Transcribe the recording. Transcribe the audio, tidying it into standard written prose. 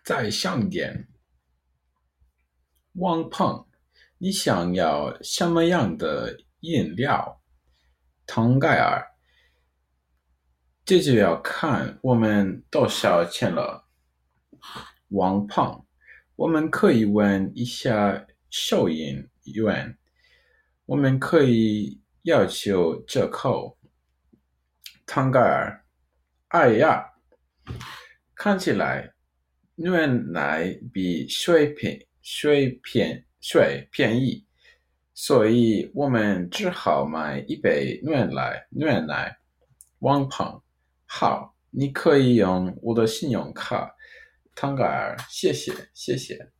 再想点。王鹏，你想要什么样的饮料？汤盖尔，这就要看我们多少钱了。王鹏，我们可以问一下收银员，我们可以要求折扣。汤盖尔，哎呀，看起来牛奶比水便宜，所以我们只好买一杯牛奶。王胖，好，你可以用我的信用卡。汤盖尔，谢谢。